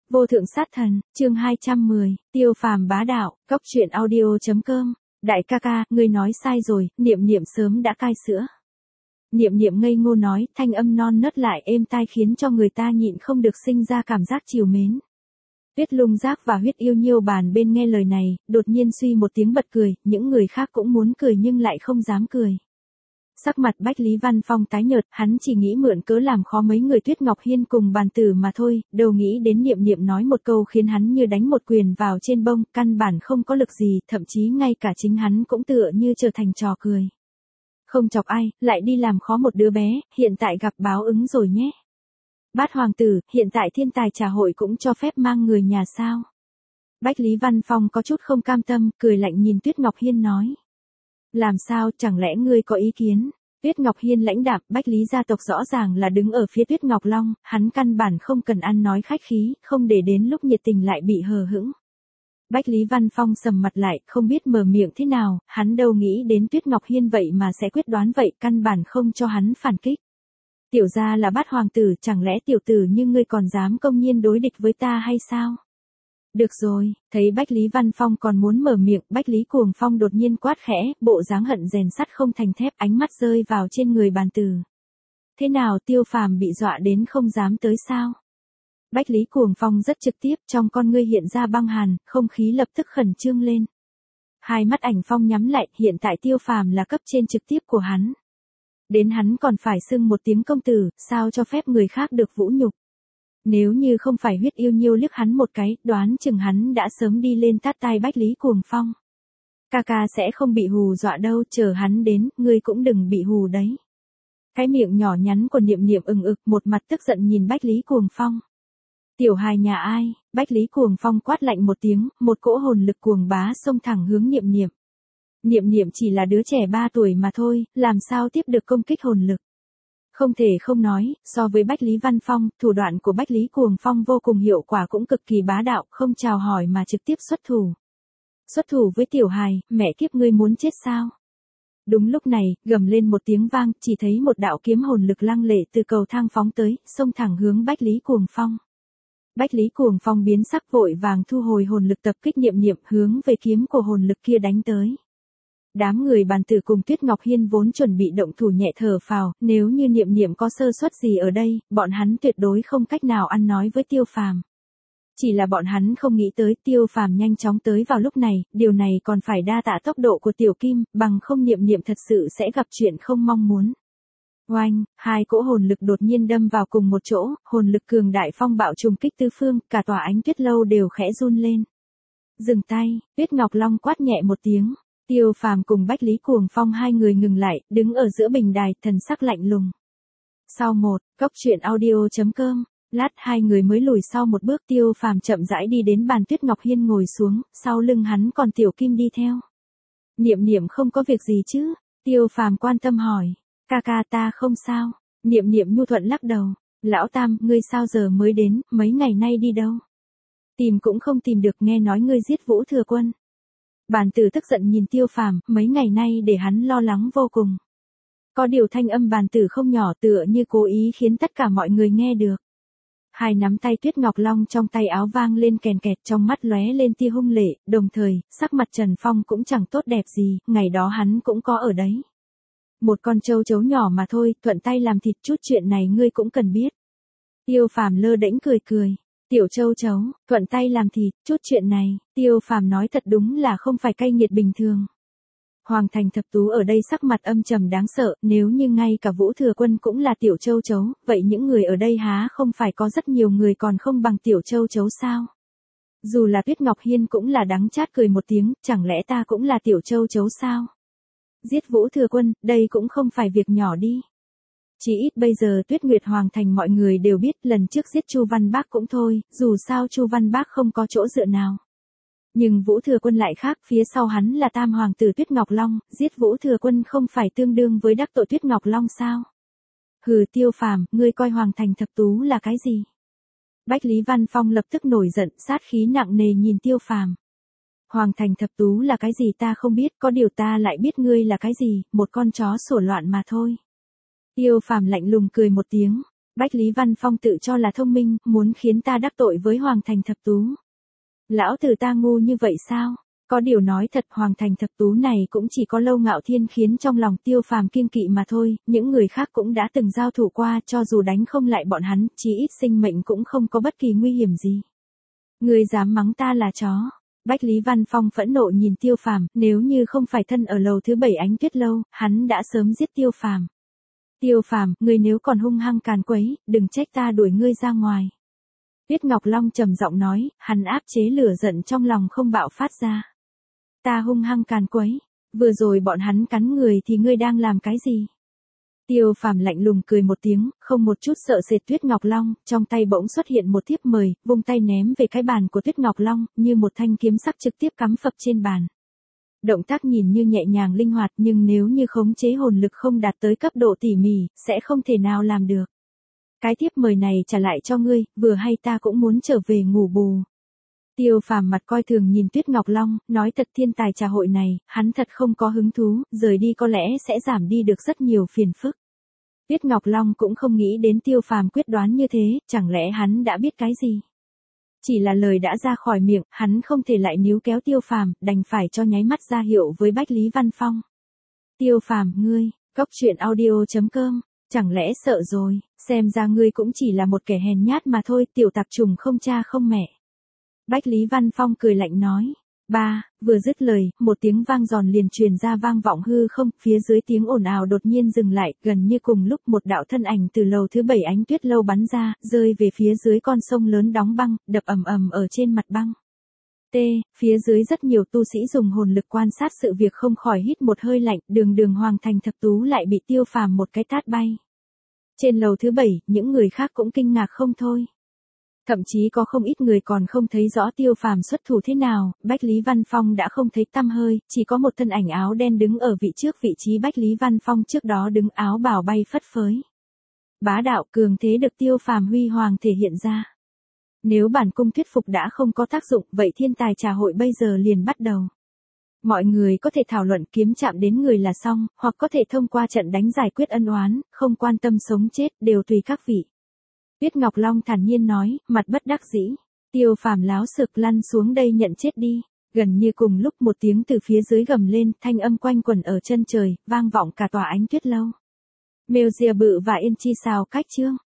Vô thượng sát thần, chương 210, Tiêu Phàm bá đạo, góc truyện audio.com. Đại ca ca, ngươi nói sai rồi, Niệm Niệm sớm đã cai sữa. Niệm Niệm ngây ngô nói, thanh âm non nớt lại êm tai khiến cho người ta nhịn không được sinh ra cảm giác trìu mến. Tuyết Lung Giác và Huyết Yêu Nhiêu bàn bên nghe lời này, đột nhiên suy một tiếng bật cười, những người khác cũng muốn cười nhưng lại không dám cười. Sắc mặt Bách Lý Văn Phong tái nhợt, hắn chỉ nghĩ mượn cớ làm khó mấy người Tuyết Ngọc Hiên cùng bàn tử mà thôi, đâu nghĩ đến Niệm Niệm nói một câu khiến hắn như đánh một quyền vào trên bông, căn bản không có lực gì, thậm chí ngay cả chính hắn cũng tựa như trở thành trò cười. Không chọc ai, lại đi làm khó một đứa bé, hiện tại gặp báo ứng rồi nhé. Bát hoàng tử, hiện tại thiên tài trà hội cũng cho phép mang người nhà sao? Bách Lý Văn Phong có chút không cam tâm, cười lạnh nhìn Tuyết Ngọc Hiên nói. Làm sao, chẳng lẽ ngươi có ý kiến? Tuyết Ngọc Hiên lãnh đạm, Bách Lý gia tộc rõ ràng là đứng ở phía Tuyết Ngọc Long, hắn căn bản không cần ăn nói khách khí, không để đến lúc nhiệt tình lại bị hờ hững. Bách Lý Văn Phong sầm mặt lại, không biết mở miệng thế nào, hắn đâu nghĩ đến Tuyết Ngọc Hiên vậy mà sẽ quyết đoán vậy, căn bản không cho hắn phản kích. Tiểu gia là Bát hoàng tử, chẳng lẽ tiểu tử như ngươi còn dám công nhiên đối địch với ta hay sao? Được rồi, thấy Bách Lý Văn Phong còn muốn mở miệng, Bách Lý Cuồng Phong đột nhiên quát khẽ, bộ dáng hận rèn sắt không thành thép, ánh mắt rơi vào trên người bàn tử. Thế nào, Tiêu Phàm bị dọa đến không dám tới sao? Bách Lý Cuồng Phong rất trực tiếp, trong con ngươi hiện ra băng hàn, không khí lập tức khẩn trương lên. Hai mắt Ảnh Phong nhắm lại, hiện tại Tiêu Phàm là cấp trên trực tiếp của hắn. Đến hắn còn phải xưng một tiếng công tử, sao cho phép người khác được vũ nhục. Nếu như không phải Huyết Yêu Nhiêu liếc hắn một cái, đoán chừng hắn đã sớm đi lên tát tai Bách Lý Cuồng Phong. Ca ca sẽ không bị hù dọa đâu, chờ hắn đến, ngươi cũng đừng bị hù đấy. Cái miệng nhỏ nhắn của Niệm Niệm ừng ực, một mặt tức giận nhìn Bách Lý Cuồng Phong. Tiểu hài nhà ai? Bách Lý Cuồng Phong quát lạnh một tiếng, một cỗ hồn lực cuồng bá xông thẳng hướng Niệm Niệm. Niệm Niệm chỉ là đứa trẻ 3 tuổi mà thôi, làm sao tiếp được công kích hồn lực. Không thể không nói, so với Bách Lý Văn Phong, thủ đoạn của Bách Lý Cuồng Phong vô cùng hiệu quả cũng cực kỳ bá đạo, không chào hỏi mà trực tiếp xuất thủ. Xuất thủ với tiểu hài, mẹ kiếp ngươi muốn chết sao? Đúng lúc này, gầm lên một tiếng vang, chỉ thấy một đạo kiếm hồn lực lăng lệ từ cầu thang phóng tới, xông thẳng hướng Bách Lý Cuồng Phong. Bách Lý Cuồng Phong biến sắc vội vàng thu hồi hồn lực tập kích Niệm Niệm hướng về kiếm của hồn lực kia đánh tới. Đám người bàn tử cùng Tuyết Ngọc Hiên vốn chuẩn bị động thủ nhẹ thở phào, nếu như Niệm Niệm có sơ suất gì ở đây, bọn hắn tuyệt đối không cách nào ăn nói với Tiêu Phàm. Chỉ là bọn hắn không nghĩ tới Tiêu Phàm nhanh chóng tới vào lúc này, điều này còn phải đa tạ tốc độ của Tiểu Kim, bằng không Niệm Niệm thật sự sẽ gặp chuyện không mong muốn. Oanh, hai cỗ hồn lực đột nhiên đâm vào cùng một chỗ, hồn lực cường đại phong bạo trùng kích tứ phương, cả tòa Ánh Tuyết lâu đều khẽ run lên. Dừng tay, Tuyết Ngọc Long quát nhẹ một tiếng. Tiêu Phàm cùng Bách Lý Cuồng Phong hai người ngừng lại, đứng ở giữa bình đài, thần sắc lạnh lùng. Sau một, góc truyện audio.com, lát hai người mới lùi sau một bước, Tiêu Phàm chậm rãi đi đến bàn Tuyết Ngọc Hiên ngồi xuống, sau lưng hắn còn Tiểu Kim đi theo. Niệm Niệm không có việc gì chứ? Tiêu Phàm quan tâm hỏi. Ca ca ta không sao. Niệm Niệm nhu thuận lắc đầu. Lão Tam, ngươi sao giờ mới đến, mấy ngày nay đi đâu? Tìm cũng không tìm được, nghe nói ngươi giết Vũ Thừa Quân. Bàn tử tức giận nhìn Tiêu Phàm, mấy ngày nay để hắn lo lắng vô cùng. Có điều thanh âm bàn tử không nhỏ, tựa như cố ý khiến tất cả mọi người nghe được. Hai nắm tay Tuyết Ngọc Long trong tay áo vang lên kèn kẹt, trong mắt lóe lên tia hung lệ, đồng thời, sắc mặt Trần Phong cũng chẳng tốt đẹp gì, ngày đó hắn cũng có ở đấy. Một con châu chấu nhỏ mà thôi, thuận tay làm thịt, chút chuyện này ngươi cũng cần biết. Tiêu Phàm lơ đễnh cười cười. Tiểu châu chấu, thuận tay làm thịt, chút chuyện này, Tiêu Phàm nói thật đúng là không phải cay nghiệt bình thường. Hoàng Thành Thập Tú ở đây sắc mặt âm trầm đáng sợ, nếu như ngay cả Vũ Thừa Quân cũng là tiểu châu chấu, vậy những người ở đây há không phải có rất nhiều người còn không bằng tiểu châu chấu sao? Dù là Tuyết Ngọc Hiên cũng là đắng chát cười một tiếng, chẳng lẽ ta cũng là tiểu châu chấu sao? Giết Vũ Thừa Quân, đây cũng không phải việc nhỏ đi. Chỉ ít bây giờ Tuyết Nguyệt Hoàng Thành mọi người đều biết, lần trước giết Chu Văn Bác cũng thôi, dù sao Chu Văn Bác không có chỗ dựa nào. Nhưng Vũ Thừa Quân lại khác, phía sau hắn là Tam Hoàng tử Tuyết Ngọc Long, giết Vũ Thừa Quân không phải tương đương với đắc tội Tuyết Ngọc Long sao? Hừ, Tiêu Phàm, ngươi coi Hoàng Thành Thập Tú là cái gì? Bách Lý Văn Phong lập tức nổi giận, sát khí nặng nề nhìn Tiêu Phàm. Hoàng Thành Thập Tú là cái gì ta không biết, có điều ta lại biết ngươi là cái gì, một con chó sủa loạn mà thôi. Tiêu Phàm lạnh lùng cười một tiếng. Bách Lý Văn Phong tự cho là thông minh, muốn khiến ta đắc tội với Hoàng Thành Thập Tú. Lão tử ta ngu như vậy sao? Có điều nói thật, Hoàng Thành Thập Tú này cũng chỉ có Lâu Ngạo Thiên khiến trong lòng Tiêu Phàm kiêng kỵ mà thôi, những người khác cũng đã từng giao thủ qua, cho dù đánh không lại bọn hắn, chí ít sinh mệnh cũng không có bất kỳ nguy hiểm gì. Ngươi dám mắng ta là chó? Bách Lý Văn Phong phẫn nộ nhìn Tiêu Phàm, nếu như không phải thân ở lầu thứ 7 Ánh Tuyết lâu, hắn đã sớm giết Tiêu Phàm. Tiêu Phàm, ngươi nếu còn hung hăng càn quấy, đừng trách ta đuổi ngươi ra ngoài. Tuyết Ngọc Long trầm giọng nói, hắn áp chế lửa giận trong lòng không bạo phát ra. Ta hung hăng càn quấy, vừa rồi bọn hắn cắn người thì ngươi đang làm cái gì? Tiêu Phàm lạnh lùng cười một tiếng, không một chút sợ sệt Tuyết Ngọc Long, trong tay bỗng xuất hiện một thiếp mời, vung tay ném về cái bàn của Tuyết Ngọc Long, như một thanh kiếm sắc trực tiếp cắm phập trên bàn. Động tác nhìn như nhẹ nhàng linh hoạt, nhưng nếu như khống chế hồn lực không đạt tới cấp độ tỉ mỉ, sẽ không thể nào làm được. Cái thiếp mời này trả lại cho ngươi, vừa hay ta cũng muốn trở về ngủ bù. Tiêu Phàm mặt coi thường nhìn Tuyết Ngọc Long, nói thật, thiên tài trà hội này, hắn thật không có hứng thú, rời đi có lẽ sẽ giảm đi được rất nhiều phiền phức. Tuyết Ngọc Long cũng không nghĩ đến Tiêu Phàm quyết đoán như thế, chẳng lẽ hắn đã biết cái gì? Chỉ là lời đã ra khỏi miệng, hắn không thể lại níu kéo Tiêu Phàm, đành phải cho nháy mắt ra hiệu với Bách Lý Văn Phong. Tiêu Phàm, ngươi, cóc truyện audio.com, chẳng lẽ sợ rồi, xem ra ngươi cũng chỉ là một kẻ hèn nhát mà thôi, tiểu tạp trùng không cha không mẹ. Bách Lý Văn Phong cười lạnh nói. Ba, vừa dứt lời, một tiếng vang giòn liền truyền ra vang vọng hư không, phía dưới tiếng ồn ào đột nhiên dừng lại, gần như cùng lúc một đạo thân ảnh từ lầu thứ 7 Ánh Tuyết lâu bắn ra, rơi về phía dưới con sông lớn đóng băng, đập ầm ầm ở trên mặt băng. Phía dưới rất nhiều tu sĩ dùng hồn lực quan sát sự việc không khỏi hít một hơi lạnh, đường Hoàng Thành Thập Tú lại bị Tiêu Phàm một cái tát bay. Trên lầu thứ 7, những người khác cũng kinh ngạc không thôi. Thậm chí có không ít người còn không thấy rõ Tiêu Phàm xuất thủ thế nào, Bách Lý Văn Phong đã không thấy tăm hơi, chỉ có một thân ảnh áo đen đứng ở vị trí Bách Lý Văn Phong trước đó đứng, áo bào bay phất phới. Bá đạo cường thế được Tiêu Phàm huy hoàng thể hiện ra. Nếu bản cung thuyết phục đã không có tác dụng, vậy thiên tài trà hội bây giờ liền bắt đầu. Mọi người có thể thảo luận kiếm chạm đến người là xong, hoặc có thể thông qua trận đánh giải quyết ân oán, không quan tâm sống chết, đều tùy các vị. Tuyết Ngọc Long thản nhiên nói, mặt bất đắc dĩ. Tiêu Phàm láo sực, lăn xuống đây nhận chết đi. Gần như cùng lúc một tiếng từ phía dưới gầm lên, thanh âm quanh quẩn ở chân trời, vang vọng cả tòa Ánh Tuyết lâu. Mèo rìa bự và Yên Chi xào cách chương.